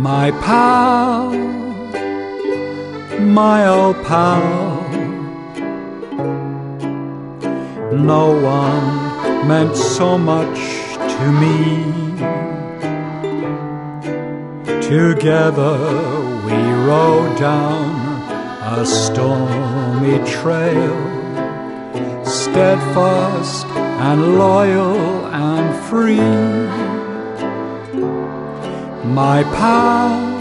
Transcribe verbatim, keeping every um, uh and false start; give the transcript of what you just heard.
My pal, my old pal, no one meant so much to me. Together we rode down a stormy trail, steadfast and loyal and free. My pal,